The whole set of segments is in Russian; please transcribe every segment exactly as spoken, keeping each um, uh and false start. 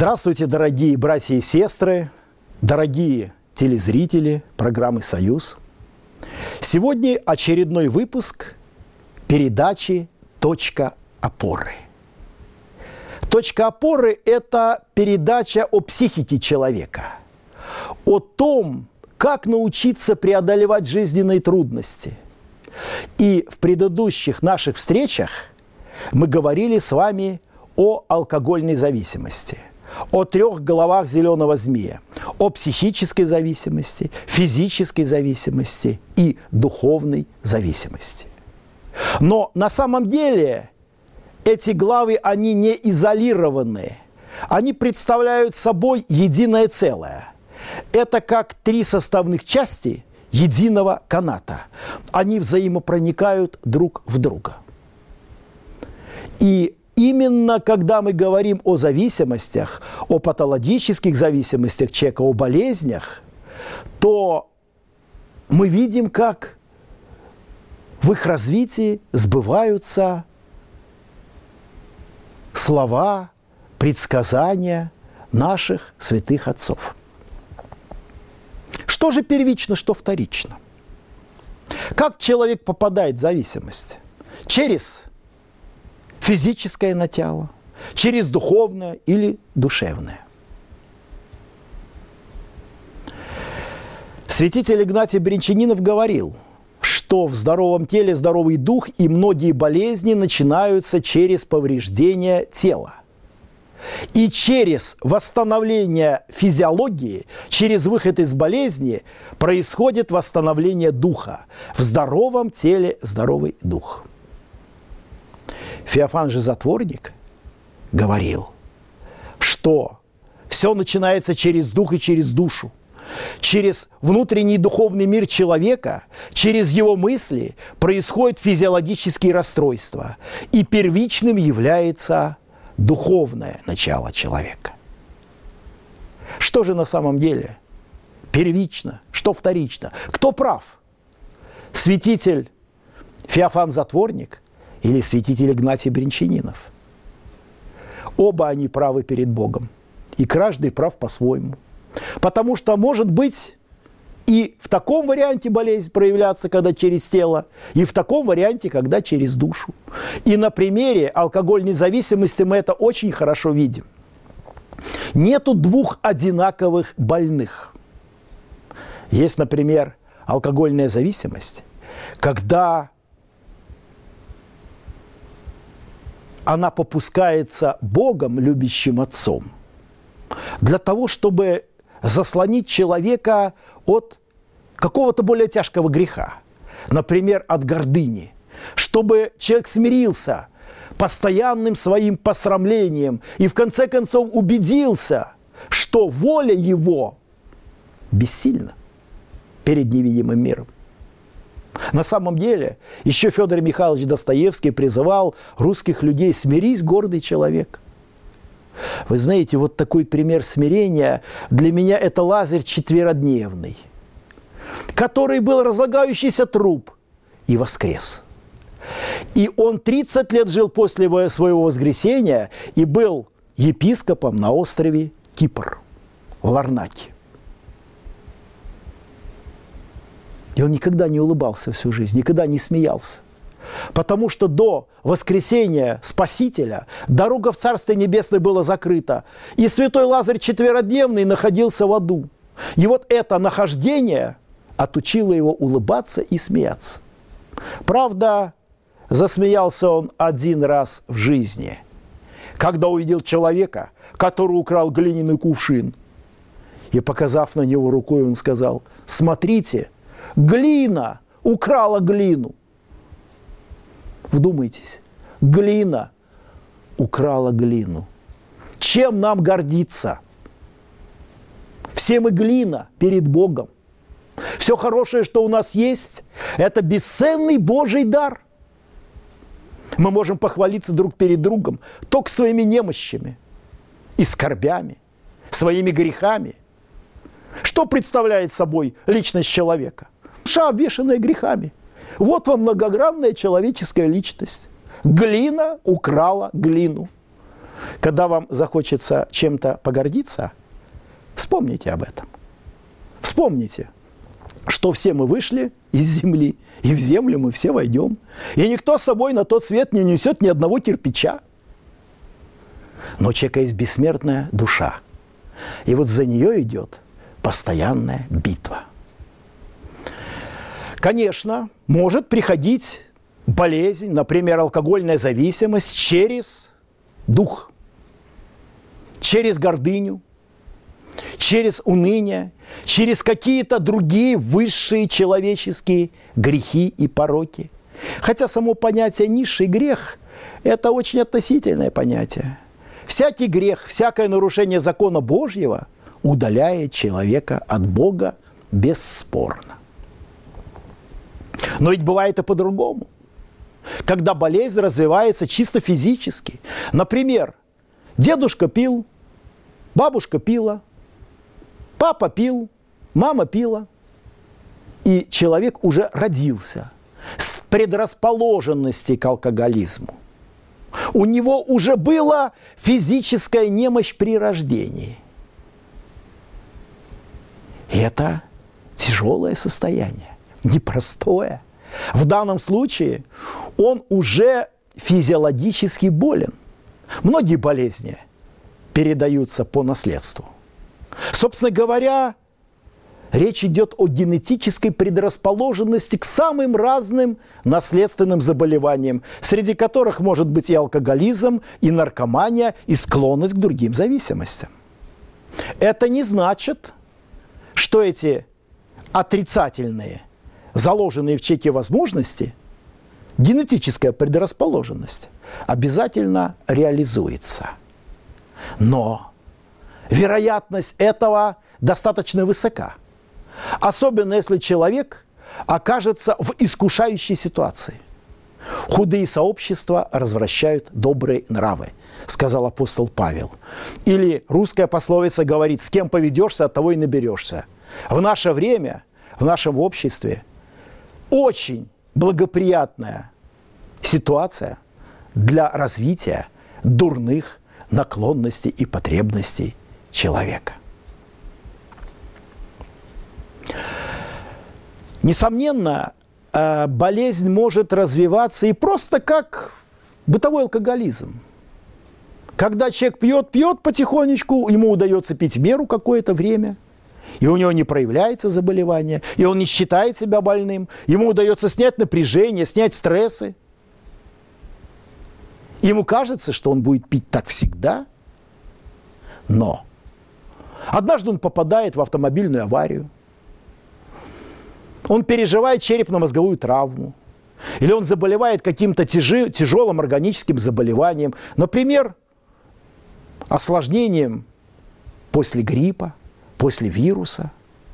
Здравствуйте, дорогие братья и сестры, дорогие телезрители программы «Союз». Сегодня очередной выпуск передачи «Точка опоры». «Точка опоры» – это передача о психике человека, о том, как научиться преодолевать жизненные трудности. И в предыдущих наших встречах мы говорили с вами о алкогольной зависимости, о трех головах зеленого змея, о психической зависимости, физической зависимости и духовной зависимости. Но на самом деле эти главы, они не изолированные, они представляют собой единое целое. Это как три составных части единого каната. Они взаимопроникают друг в друга. И именно когда мы говорим о зависимостях, о патологических зависимостях человека, о болезнях, то мы видим, как в их развитии сбываются слова, предсказания наших святых отцов. Что же первично, что вторично? Как человек попадает в зависимость? Через физическое начало, через духовное или душевное. Святитель Игнатий Брянчанинов говорил, что в здоровом теле здоровый дух, и многие болезни начинаются через повреждение тела. И через восстановление физиологии, через выход из болезни происходит восстановление духа. В здоровом теле здоровый дух. Феофан же Затворник говорил, что все начинается через дух и через душу. Через внутренний духовный мир человека, через его мысли происходят физиологические расстройства. И первичным является духовное начало человека. Что же на самом деле первично, что вторично? Кто прав? Святитель Феофан Затворник или святитель Игнатий Брянчанинов? Оба они правы перед Богом. И каждый прав по-своему. Потому что может быть и в таком варианте болезнь проявляться, когда через тело, и в таком варианте, когда через душу. И на примере алкогольной зависимости мы это очень хорошо видим. Нету двух одинаковых больных. Есть, например, алкогольная зависимость, когда она попускается Богом, любящим Отцом, для того, чтобы заслонить человека от какого-то более тяжкого греха, например, от гордыни, чтобы человек смирился постоянным своим посрамлением и в конце концов убедился, что воля его бессильна перед невидимым миром. На самом деле, еще Федор Михайлович Достоевский призывал русских людей: «Смирись, гордый человек». Вы знаете, вот такой пример смирения для меня – это Лазарь четверодневный, который был разлагающийся труп и воскрес. И он тридцать лет жил после своего воскресения и был епископом на острове Кипр, в Ларнаке. И он никогда не улыбался всю жизнь, никогда не смеялся. Потому что до воскресения Спасителя дорога в Царствие Небесное была закрыта. И святой Лазарь четверодневный находился в аду. И вот это нахождение отучило его улыбаться и смеяться. Правда, засмеялся он один раз в жизни, когда увидел человека, который украл глиняный кувшин. И, показав на него рукой, он сказал: «Смотрите, глина украла глину». Вдумайтесь, глина украла глину. Чем нам гордиться? Все мы глина перед Богом. Все хорошее, что у нас есть, это бесценный Божий дар. Мы можем похвалиться друг перед другом только своими немощами и скорбями, своими грехами. Что представляет собой личность человека? Душа, обвешанная грехами. Вот вам многогранная человеческая личность. Глина украла глину. когда вам захочется чем-то погордиться, вспомните об этом. Вспомните, что все мы вышли из земли, и в землю мы все войдем. И никто с собой на тот свет не несет ни одного кирпича. Но у человека есть бессмертная душа. И вот за нее идет постоянная битва. Конечно, может приходить болезнь, например, алкогольная зависимость через дух, через гордыню, через уныние, через какие-то другие высшие человеческие грехи и пороки. Хотя само понятие «низший грех» – это очень относительное понятие. Всякий грех, всякое нарушение закона Божьего удаляет человека от Бога бесспорно. Но ведь бывает и по-другому. Когда болезнь развивается чисто физически. Например, дедушка пил, бабушка пила, папа пил, мама пила. И человек уже родился с предрасположенностью к алкоголизму. У него уже была физическая немощь при рождении. И это тяжелое состояние, непростое. В данном случае он уже физиологически болен. Многие болезни передаются по наследству. Собственно говоря, речь идет о генетической предрасположенности к самым разным наследственным заболеваниям, среди которых может быть и алкоголизм, и наркомания, и склонность к другим зависимостям. Это не значит, что эти отрицательные, заложенные в человеке возможности, генетическая предрасположенность, обязательно реализуется. Но вероятность этого достаточно высока. Особенно если человек окажется в искушающей ситуации. Худые сообщества развращают добрые нравы, сказал апостол Павел. Или русская пословица говорит: с кем поведешься, от того и наберешься. В наше время, в нашем обществе очень благоприятная ситуация для развития дурных наклонностей и потребностей человека. Несомненно, болезнь может развиваться и просто как бытовой алкоголизм. Когда человек пьет, пьет потихонечку, ему удается пить в меру какое-то время, и у него не проявляется заболевание, и он не считает себя больным, ему удается снять напряжение, снять стрессы. Ему кажется, что он будет пить так всегда, но однажды он попадает в автомобильную аварию, он переживает черепно-мозговую травму, или он заболевает каким-то тяжи, тяжелым органическим заболеванием, например, осложнением после гриппа, после вируса.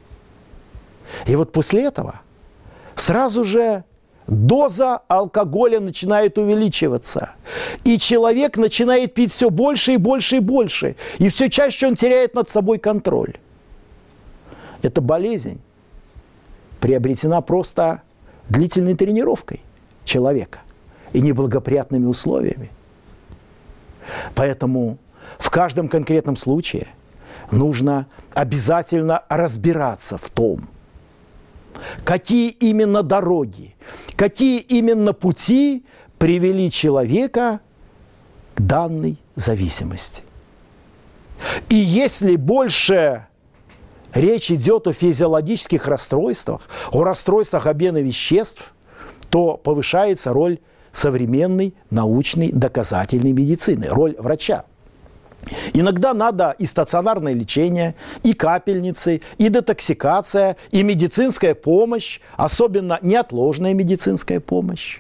И вот после этого сразу же доза алкоголя начинает увеличиваться, и человек начинает пить все больше и больше и больше, и все чаще он теряет над собой контроль. Эта болезнь приобретена просто длительной тренировкой человека и неблагоприятными условиями. Поэтому в каждом конкретном случае нужно обязательно разбираться в том, какие именно дороги, какие именно пути привели человека к данной зависимости. И если больше речь идет о физиологических расстройствах, о расстройствах обмена веществ, то повышается роль современной научной доказательной медицины, роль врача. Иногда надо и стационарное лечение, и капельницы, и детоксикация, и медицинская помощь, особенно неотложная медицинская помощь.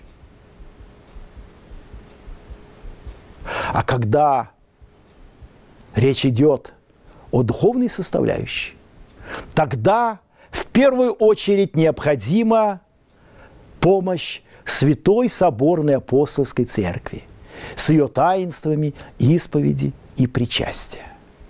А когда речь идет о духовной составляющей, тогда в первую очередь необходима помощь Святой Соборной Апостольской Церкви с ее таинствами, исповеди и причастия.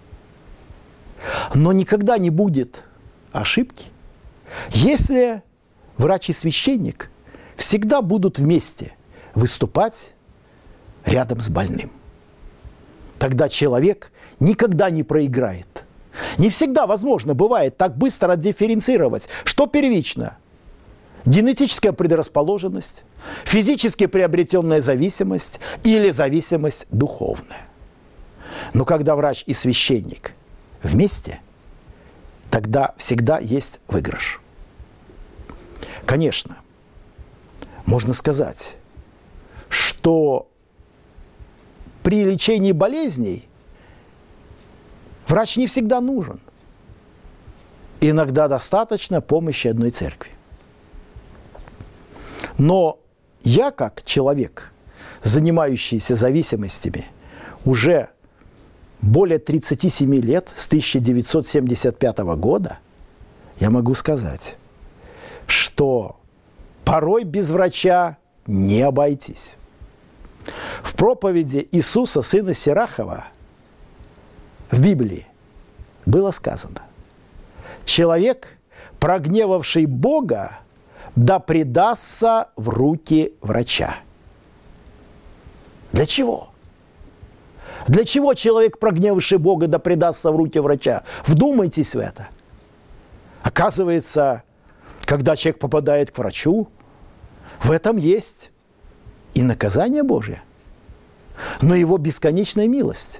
Но никогда не будет ошибки, если врач и священник всегда будут вместе выступать рядом с больным. тогда человек никогда не проиграет. Не всегда возможно бывает так быстро отдифференцировать, что первично. Генетическая предрасположенность, физически приобретенная зависимость или зависимость духовная. Но когда врач и священник вместе, тогда всегда есть выигрыш. Конечно, можно сказать, что при лечении болезней врач не всегда нужен. Иногда достаточно помощи одной церкви. Но я, как человек, занимающийся зависимостями уже более тридцати семи лет, с тысяча девятьсот семьдесят пятого года, я могу сказать, что порой без врача не обойтись. В проповеди Иисуса, сына Сирахова, в Библии было сказано: человек, прогневавший Бога, да предастся в руки врача. Для чего? Для чего человек, прогневавший Бога, да предастся в руки врача? Вдумайтесь в это. Оказывается, когда человек попадает к врачу, в этом есть и наказание Божье, но его бесконечная милость.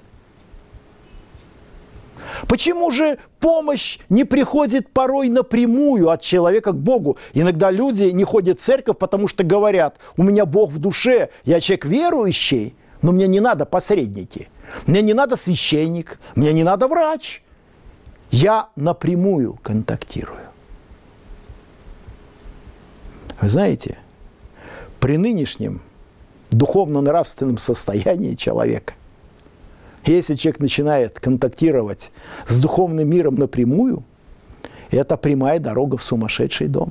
Почему же помощь не приходит порой напрямую от человека к Богу? Иногда люди не ходят в церковь, потому что говорят: у меня Бог в душе, я человек верующий, но мне не надо посредники, мне не надо священник, мне не надо врач. Я напрямую контактирую. Вы знаете, при нынешнем духовно-нравственном состоянии человека, если человек начинает контактировать с духовным миром напрямую, это прямая дорога в сумасшедший дом.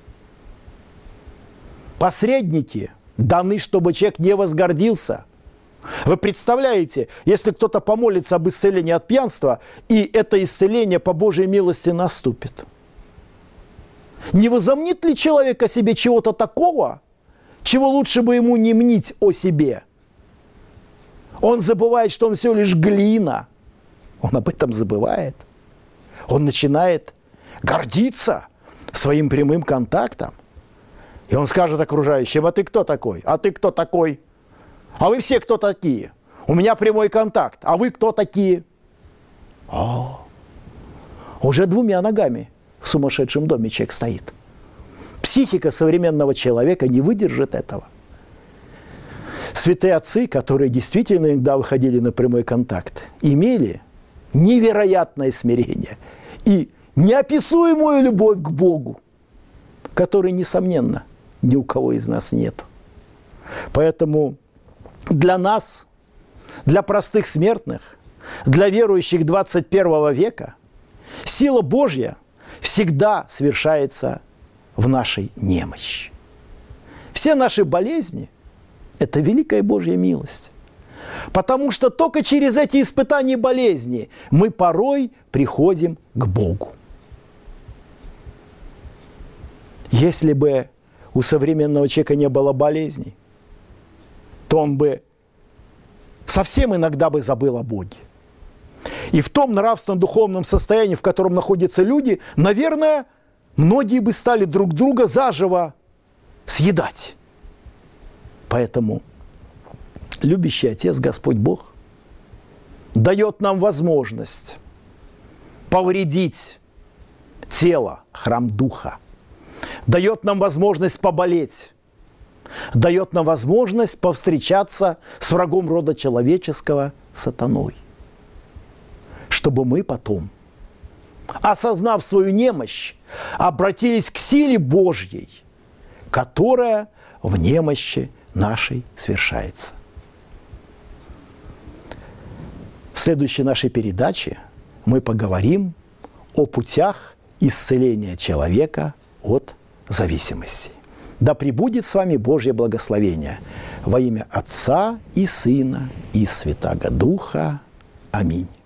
Посредники даны, чтобы человек не возгордился. Вы представляете, если кто-то помолится об исцелении от пьянства, и это исцеление по Божьей милости наступит, не возомнит ли человек о себе чего-то такого, чего лучше бы ему не мнить о себе? Он забывает, что он всего лишь глина. Он об этом забывает. Он начинает гордиться своим прямым контактом. И он скажет окружающим: а ты кто такой? А ты кто такой? А вы все кто такие? У меня прямой контакт. А вы кто такие? О, уже двумя ногами в сумасшедшем доме человек стоит. Психика современного человека не выдержит этого. Святые отцы, которые действительно иногда выходили на прямой контакт, имели невероятное смирение и неописуемую любовь к Богу, которой, несомненно, ни у кого из нас нет. Поэтому для нас, для простых смертных, для верующих двадцать первого века, сила Божья всегда совершается в нашей немощи. Все наши болезни – это великая Божья милость. Потому что только через эти испытания и болезни мы порой приходим к Богу. Если бы у современного человека не было болезней, то он бы совсем иногда бы забыл о Боге. И в том нравственно-духовном состоянии, в котором находятся люди, наверное, многие бы стали друг друга заживо съедать. Поэтому любящий Отец, Господь Бог, дает нам возможность повредить тело, храм Духа, дает нам возможность поболеть, дает нам возможность повстречаться с врагом рода человеческого, сатаной, чтобы мы потом, осознав свою немощь, обратились к силе Божьей, которая в немощи нашей свершается. В следующей нашей передаче мы поговорим о путях исцеления человека от зависимости. Да пребудет с вами Божье благословение во имя Отца и Сына и Святаго Духа. Аминь.